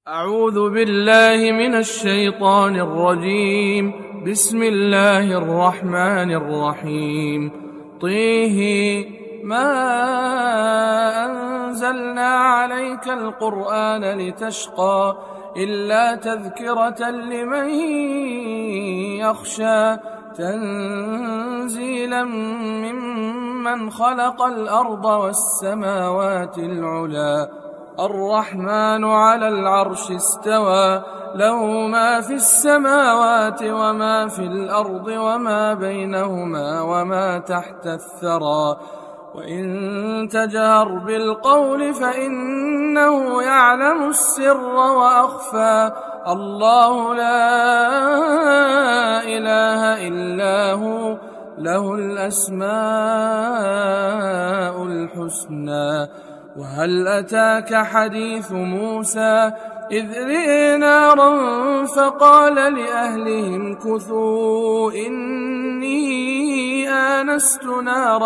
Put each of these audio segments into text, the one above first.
أعوذ بالله من الشيطان الرجيم. بسم الله الرحمن الرحيم. طه ما أنزلنا عليك القرآن لتشقى إلا تذكرة لمن يخشى تنزيلا ممن خلق الأرض والسماوات العلى الرحمن على العرش استوى له ما في السماوات وما في الأرض وما بينهما وما تحت الثرى وإن تجهر بالقول فإنه يعلم السر وأخفى الله لا إله إلا هو له الأسماء الحسنى. وهل أتاك حديث موسى إذ رئي نارا فقال لأهلهم كثوا إني آنست نارا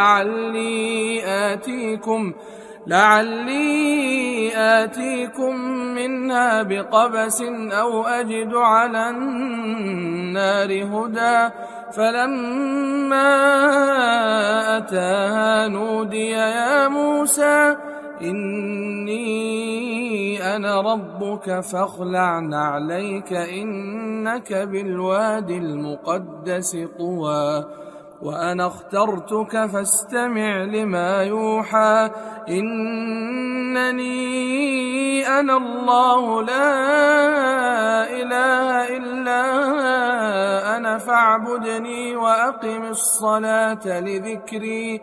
لعلي آتيكم منها بقبس أو أجد على النار هدى فلما أتاها نودي يا موسى إني أنا ربك فاخلع نعليك إنك بالواد المقدس طوى وأنا اخترتك فاستمع لما يوحى إنني أنا الله لا إله إلا أنا فاعبدني وأقم الصلاة لذكري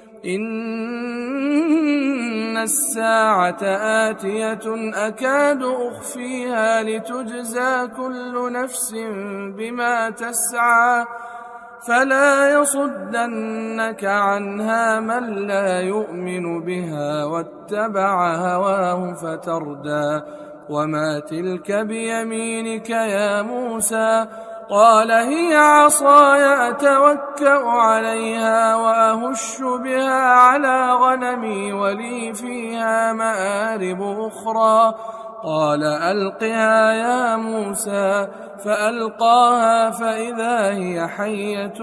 إن الساعة آتية أكاد أخفيها لتجزى كل نفس بما تسعى فلا يصدنك عنها من لا يؤمن بها واتبع هواه فتردى وما تلك بيمينك يا موسى قال هي عصاي أتوكأ عليها وأهش بها على غنمي ولي فيها مآرب أخرى قال ألقها يا موسى فألقاها فإذا هي حية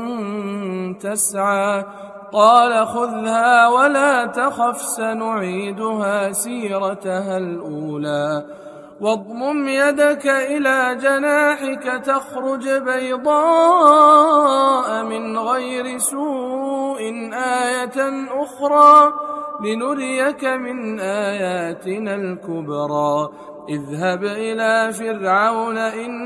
تسعى قال خذها ولا تخف سنعيدها سيرتها الأولى واضمم يدك إلى جناحك تخرج بيضاء من غير سوء آية أخرى لنريك من آياتنا الكبرى اذهب إلى فرعون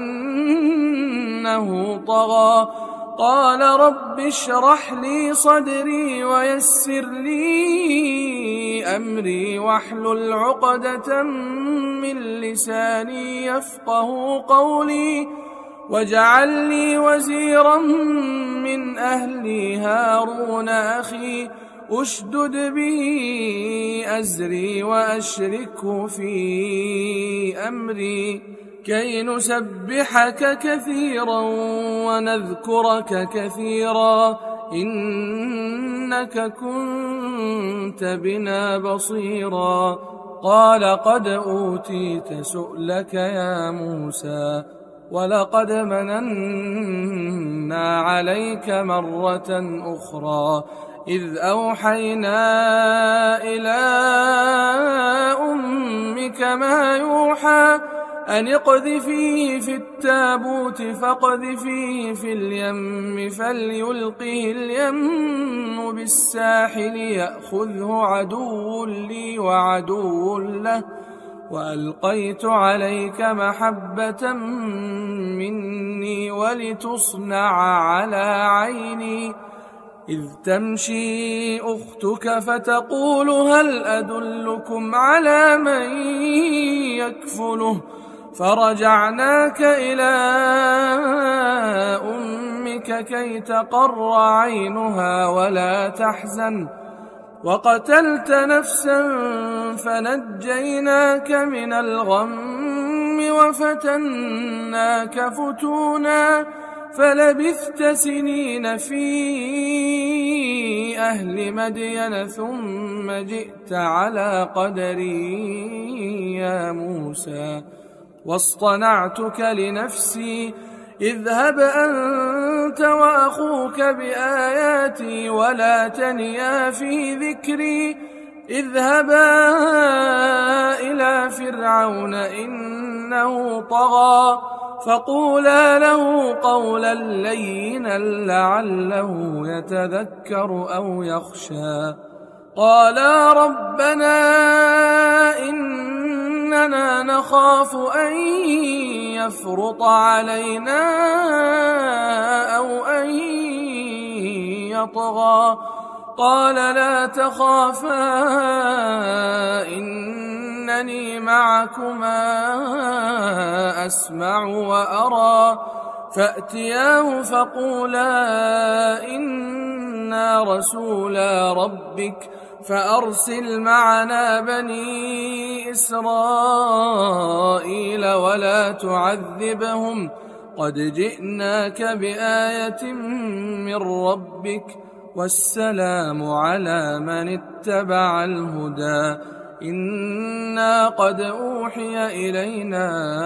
إنه طغى قال رب اشرح لي صدري ويسر لي أمري واحلل عقدة من لساني يفقه قولي واجعل لي وزيرا من أهلي هارون أخي أشدد به أزري وأشركه في أمري كي نسبحك كثيرا ونذكرك كثيرا إنك كنت بنا بصيرا قال قد أوتيت سؤلك يا موسى ولقد مننا عليك مرة أخرى إذ أوحينا إلى أمك ما يوحى أن اقذفيه في التابوت فاقذفيه في اليم فليلقه اليم بالساحل يأخذه عدو لي وعدو له وألقيت عليك محبة مني ولتصنع على عيني إذ تمشي أختك فتقول هل أدلكم على من يكفله فرجعناك إلى أمك كي تقر عينها ولا تحزن وقتلت نفسا فنجيناك من الغم وفتناك فتونا فلبثت سنين في أهل مدين ثم جئت على قدري يا موسى واصطنعتك لنفسي اذهب أنت وأخوك بآياتي ولا تنيا في ذكري اذهبا إلى فرعون إنه طغى فقولا له قولا لينا لعله يتذكر أو يخشى قالا ربنا إننا نخاف أن يفرط علينا أو أن يطغى قال لا تخافا إنني معكما أسمع وأرى فأتياه فقولا إنا رسولا ربك فأرسل معنا بني إسرائيل ولا تعذبهم قد جئناك بآية من ربك والسلام على من اتبع الهدى إنا قد أوحي إلينا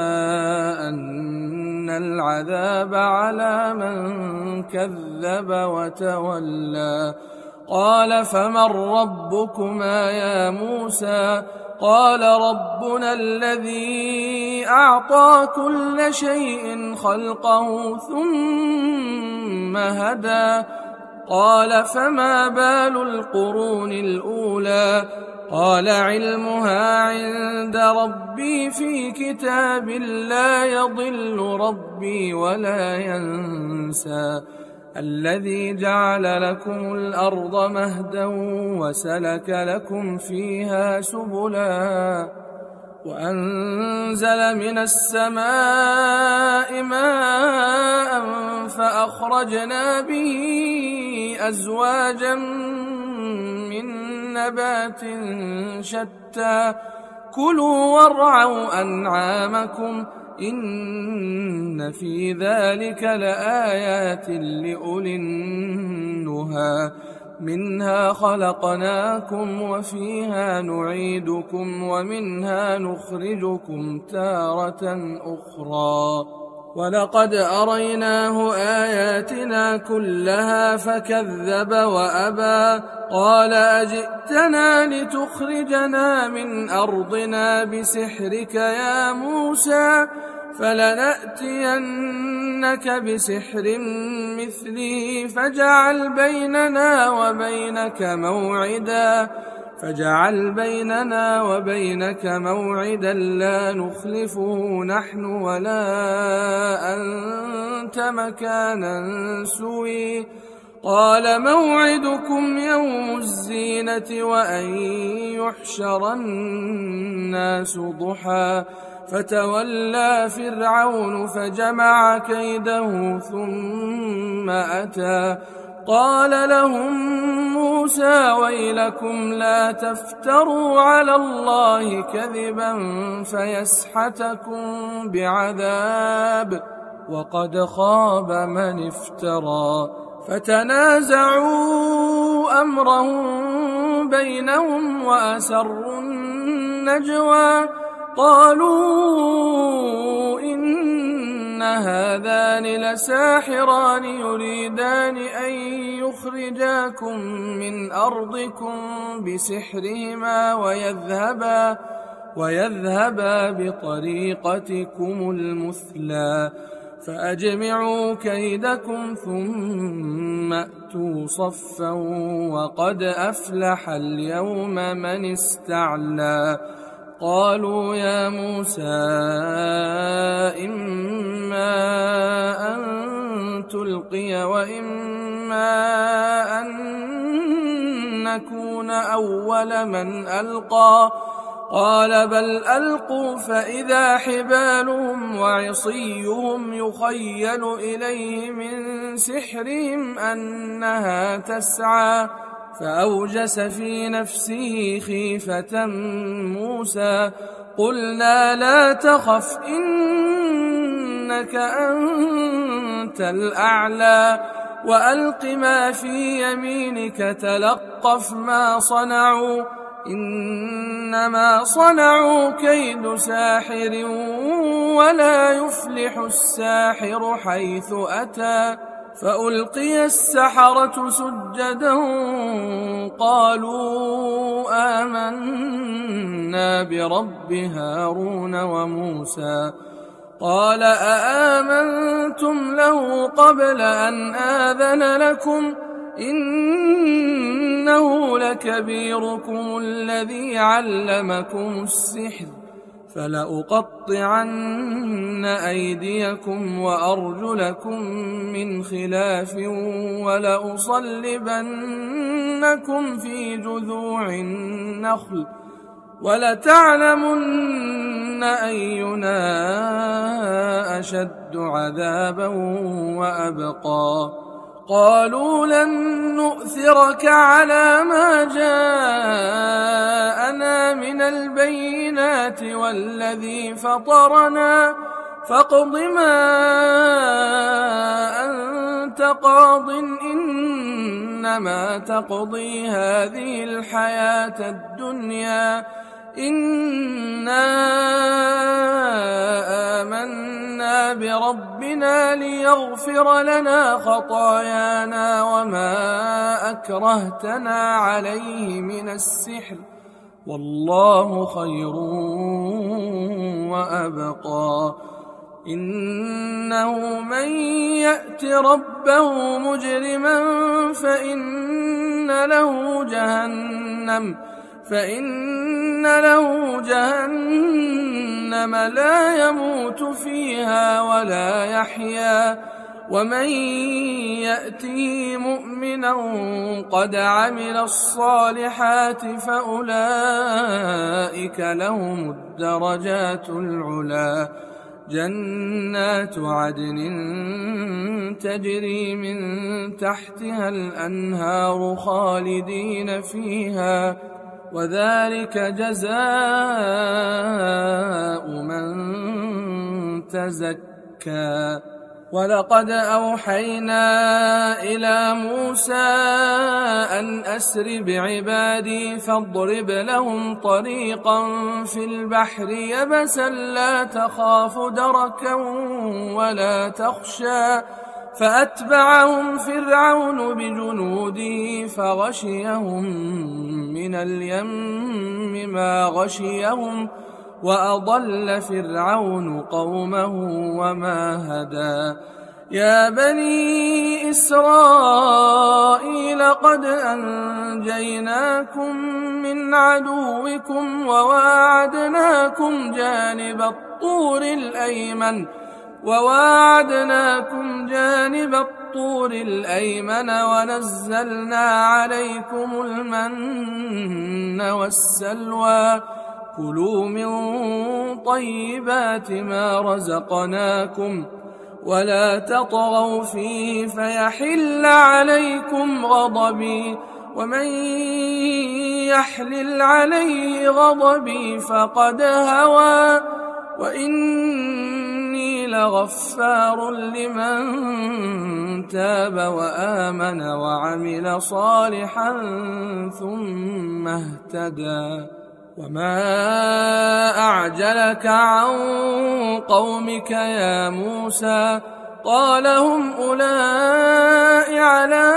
أن العذاب على من كذب وتولى قال فمن ربكما يا موسى قال ربنا الذي أعطى كل شيء خلقه ثم هدى قال فما بال القرون الأولى قال علمها عند ربي في كتاب لا يضل ربي ولا ينسى الذي جعل لكم الأرض مهدا وسلك لكم فيها سبلا وأنزل من السماء ماء فأخرجنا به أزواجا من نبات شتى كلوا وارعوا أنعامكم إن في ذلك لآيات لأولي النهى منها خلقناكم وفيها نعيدكم ومنها نخرجكم تارة أخرى ولقد أريناه آياتنا كلها فكذب وأبى قال أجئتنا لتخرجنا من أرضنا بسحرك يا موسى فلنأتينك بسحر مثله فاجعل بيننا وبينك موعدا لا نخلفه نحن ولا أنت مكانا سوي قال موعدكم يوم الزينة وأن يحشر الناس ضحى فتولى فرعون فجمع كيده ثم أتى قال لهم موسى ويلكم لا تفتروا على الله كذبا فيسحتكم بعذاب وقد خاب من افترى فتنازعوا أمرهم بينهم وأسروا النجوى قالوا إن هذان لساحران يريدان أن يخرجاكم من أرضكم بسحرهما ويذهبا بطريقتكم المثلى فأجمعوا كيدكم ثم أتوا صفا وقد أفلح اليوم من استعلى قالوا يا موسى إما أن تلقي وإما أن نكون أول من ألقى قال بل ألقوا فإذا حبالهم وعصيهم يخيل إليه من سحرهم أنها تسعى فأوجس في نفسه خيفة موسى قلنا لا تخف إنك أنت أنت الأعلى وألق ما في يمينك تلقف ما صنعوا إنما صنعوا كيد ساحر ولا يفلح الساحر حيث أتى فألقي السحرة سجدا قالوا آمنا برب هارون وموسى قال أآمنتم له قبل أن آذن لكم إنه لكبيركم الذي علمكم السحر فلأقطعن أيديكم وأرجلكم من خلاف ولأصلبنكم في جذوع النخل ولتعلمن أينا أشد عذابا وأبقى قالوا لن نؤثرك على ما جاءنا من البينات والذي فطرنا فاقض ما أنت قاض إنما تقضي هذه الحياة الدنيا إنا آمنا بربنا ليغفر لنا خطايانا وما أكرهتنا عليه من السحر والله خير وأبقى إنه من يأت ربه مجرما فإن له جهنم لا يموت فيها ولا يحيا ومن يأته مؤمنا قد عمل الصالحات فأولئك لهم الدرجات العلى جنات عدن تجري من تحتها الأنهار خالدين فيها وذلك جزاء من تزكى ولقد أوحينا إلى موسى أن أسر بعبادي فاضرب لهم طريقا في البحر يبسا لا تخاف دركا ولا تخشى فأتبعهم فرعون بجنوده فغشيهم من اليم ما غشيهم وأضل فرعون قومه وما هدى يا بني إسرائيل قد أنجيناكم من عدوكم وواعدناكم جانب الطور الأيمن ونزلنا عليكم المن والسلوى كلوا من طيبات ما رزقناكم ولا تطغوا فيه فيحل عليكم غضبي ومن يحلل عليه غضبي فقد هوى وإني لغفار لمن تاب وآمن وعمل صالحا ثم اهتدى وما أعجلك عن قومك يا موسى قال هم أولئك على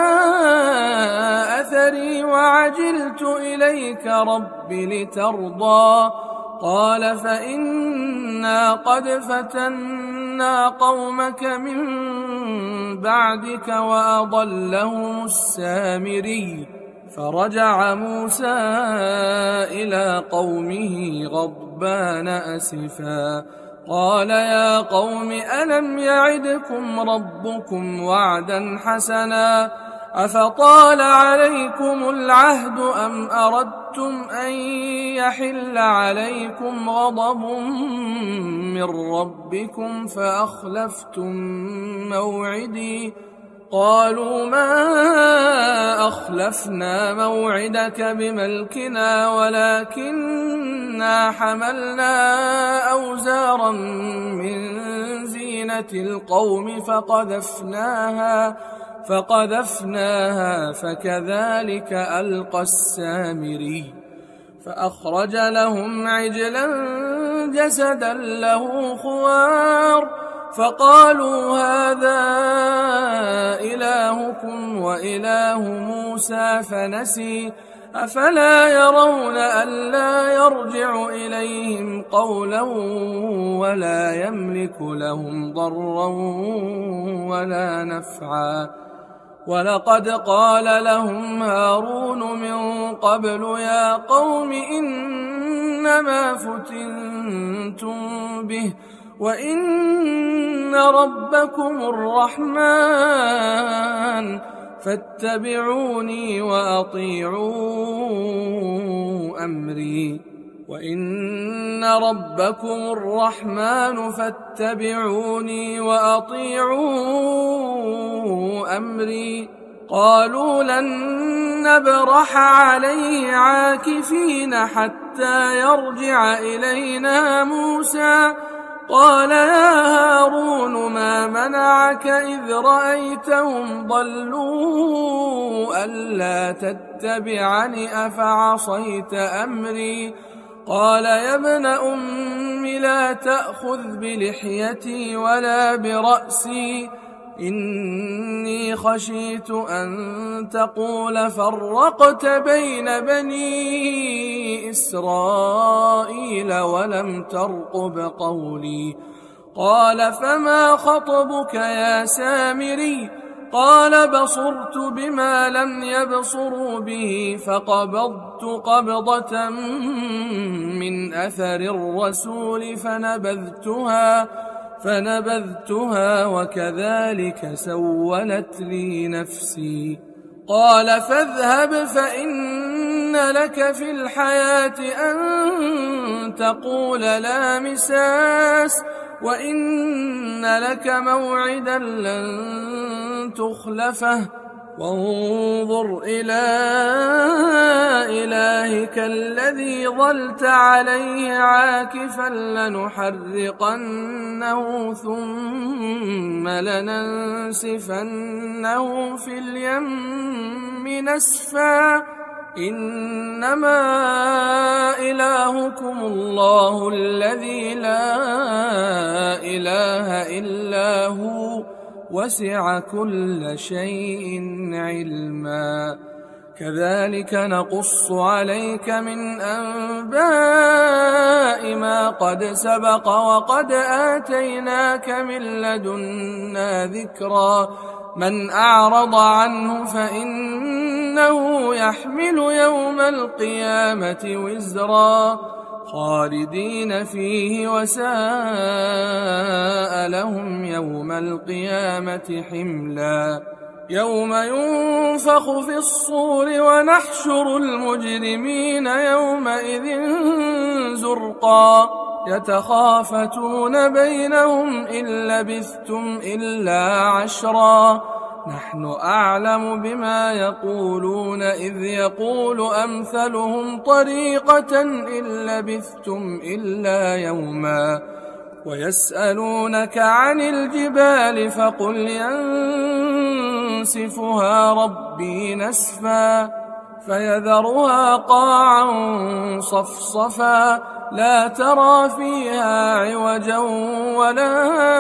أثري وعجلت إليك رب لترضى قال فإنا قد فتنا قومك من بعدك وأضلهم السامري فرجع موسى إلى قومه غضبان أسفا قال يا قوم ألم يعدكم ربكم وعدا حسنا أفطال عليكم العهد أم أردتم أن يحل عليكم غضب من ربكم فأخلفتم موعدي قالوا ما أخلفنا موعدك بملكنا ولكننا حملنا أوزارا من زينة زينة القوم فقذفناها فكذلك ألقى السامري. فأخرج لهم عجلا جسدا له خوار فقالوا هذا إلهكم وإله موسى فنسي أفلا يرون ألا يرجع إليهم قولا ولا يملك لهم ضرا ولا نفعا. ولقد قال لهم هارون من قبل يا قوم إنما فتنتم به وإن ربكم الرحمن فاتبعوني وأطيعوا أمري وإن ربكم الرحمن فاتبعوني وأطيعوا أمري. قالوا لن نبرح عليه عاكفين حتى يرجع إلينا موسى. قال يا هارون ما منعك إذ رأيتهم ضلوا ألا تتبعني أفعصيت أمري. قال يا ابن أم لا تأخذ بلحيتي ولا برأسي إني خشيت أن تقول فرقت بين بني إسرائيل ولم ترقب قولي. قال فما خطبك يا سامري؟ قال بصرت بما لم يبصروا به فقبضت قبضة من أثر الرسول فنبذتها وكذلك سولت لي نفسي. قال فاذهب فإن لك في الحياة أن تقول لا مساس وإن لك موعدا لن تخلفه وانظر إلى إلهك الذي ظلت عليه عاكفا لنحرقنه ثم لننسفنه في اليم نسفا. إنما إلهكم الله الذي لا إله إلا هو وسع كل شيء علما. كذلك نقص عليك من أنباء ما قد سبق وقد آتيناك من لدنا ذكرا. من أعرض عنه فإنه يحمل يوم القيامة وزرا خالدين فيه وساء لهم يوم القيامة حملا. يوم ينفخ في الصور ونحشر المجرمين يومئذ زرقا يتخافتون بينهم إن لبثتم إلا عشرا نحن أعلم بما يقولون إذ يقول أمثلهم طريقة إن لبثتم إلا يوما ويسألونك عن الجبال فقل ينسفها ربي نسفا فيذرها قاعا صفصفا لا ترى فيها عوجا ولا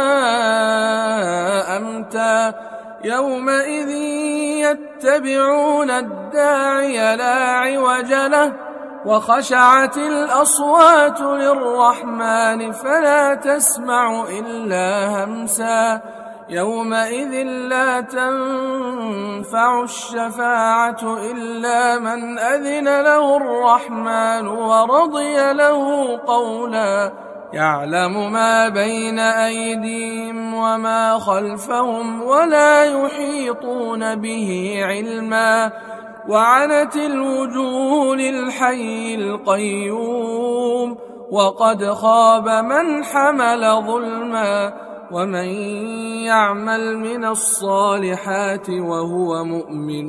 أمتا يومئذ يتبعون الداعي لا عوج له وخشعت الأصوات للرحمن فلا تسمع إلا همسا يومئذ لا تنفع الشفاعة إلا من أذن له الرحمن ورضي له قولا يعلم ما بين أيديهم وما خلفهم ولا يحيطون به علما وعنت الوجوه للحي القيوم وقد خاب من حمل ظلما ومن يعمل من الصالحات وهو مؤمن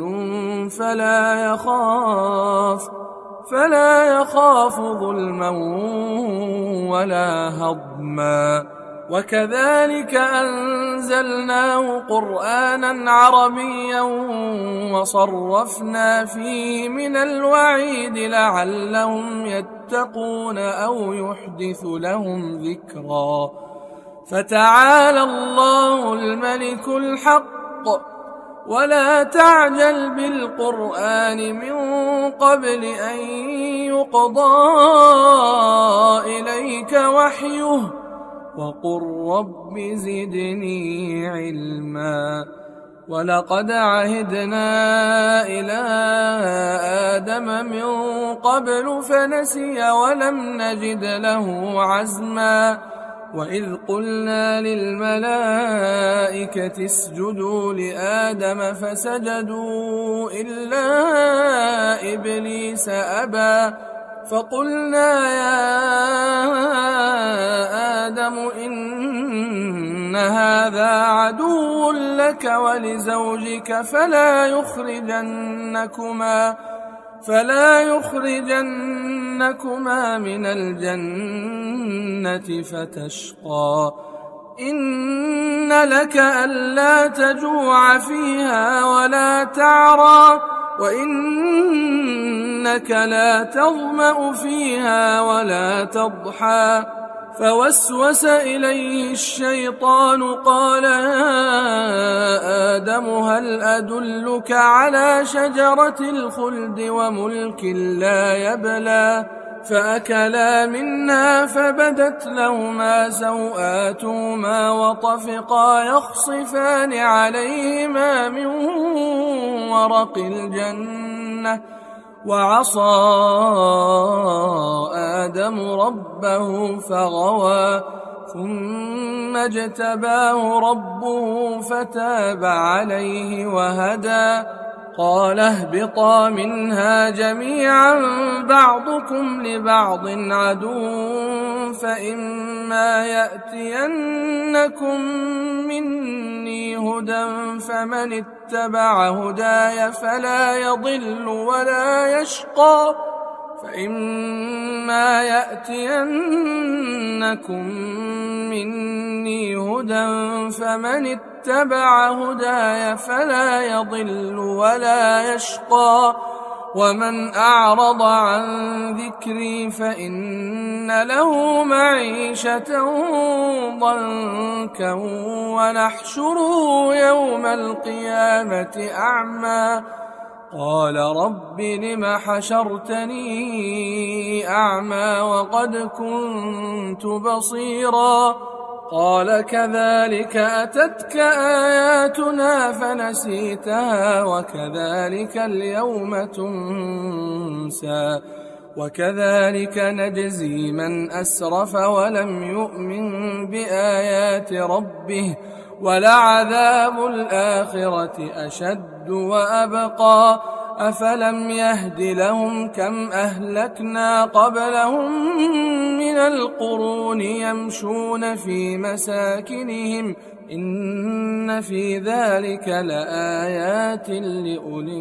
فلا يخاف ظلما ولا هضما وكذلك أنزلناه قرآنا عربيا وصرفنا فيه من الوعيد لعلهم يتقون أو يحدث لهم ذكرا. فتعالى الله الملك الحق ولا تعجل بالقرآن من قبل أن يقضى إليك وحيه وقل رب زدني علما. ولقد عهدنا إلى آدم من قبل فنسي ولم نجد له عزما. وإذ قلنا للملائكة اسجدوا لآدم فسجدوا إلا إبليس أبى فقلنا يا آدم إن هذا عدو لك ولزوجك فلا يخرجنكما من الجنة فتشقى. إن لك ألا تجوع فيها ولا تعرى وإنك لا تظمأ فيها ولا تضحى. فوسوس إليه الشيطان قال يا آدم هل أدلك على شجرة الخلد وملك لا يبلى. فأكلا منها فبدت لهما سوآتهما وطفقا يخصفان عليهما من ورق الجنة وعصى آدم ربه فغوى ثم اجتباه ربه فتاب عليه وهدى. قال اهبطا منها جميعا بعضكم لبعض عدو فإما يأتينكم مني هدى فمن اتبع هداي فلا يضل ولا يشقى. فإما يأتينكم مني هدى فمن اتبع هداي فلا يضل ولا يشقى. ومن أعرض عن ذكري فإن له معيشة ضنكا ونحشره يوم القيامة أعمى. قال رب لم حشرتني أعمى وقد كنت بصيرا. قال كذلك أتتك آياتنا فنسيتها وكذلك اليوم تنسى. وكذلك نجزي من أسرف ولم يؤمن بآيات ربه ولعذاب الآخرة أشد وأبقى. أفلم يهد لهم كم أهلكنا قبلهم من القرون يمشون في مساكنهم إن في ذلك لآيات لأولي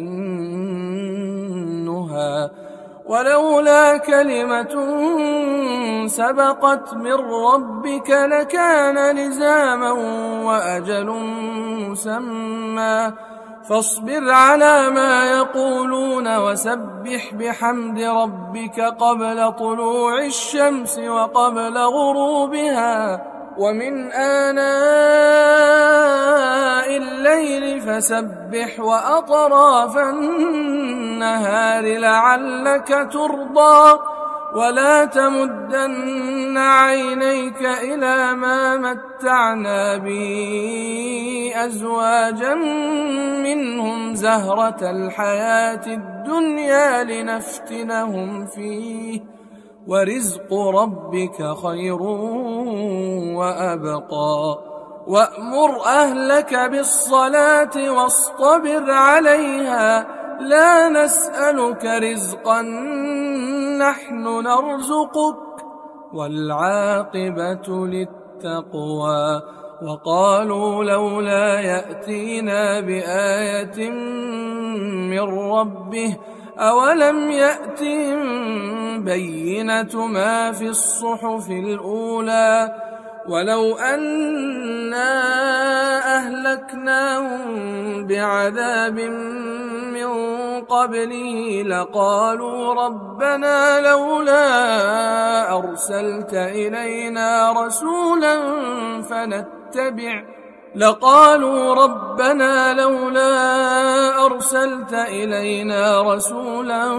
النهى. ولولا كلمة سبقت من ربك لكان لزاما وأجل مسمى. فاصبر على ما يقولون وسبح بحمد ربك قبل طلوع الشمس وقبل غروبها ومن آناء الليل فسبح وأطراف النهار لعلك ترضى. ولا تمدن عينيك إلى ما متعنا به أزواجا منهم زهرة الحياة الدنيا لنفتنهم فيه ورزق ربك خير وأبقى. وأمر أهلك بالصلاة واصطبر عليها لا نسألك رزقا نحن نرزقك والعاقبة للتقوى. وقالوا لولا يأتينا بآية من ربه أولم يأتهم بينة ما في الصحف الأولى ولو أنا أهلكناهم بعذاب من قبله لقالوا ربنا لولا أرسلت إلينا رسولا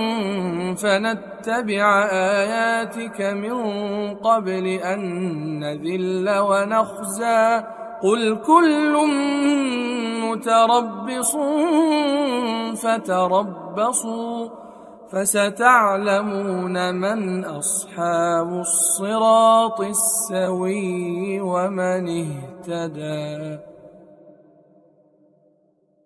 فنتبع آياتك من قبل أن نذل ونخزى قل كل متربص فتربصوا فستعلمون من أصحاب الصراط السوي ومن اهتدى.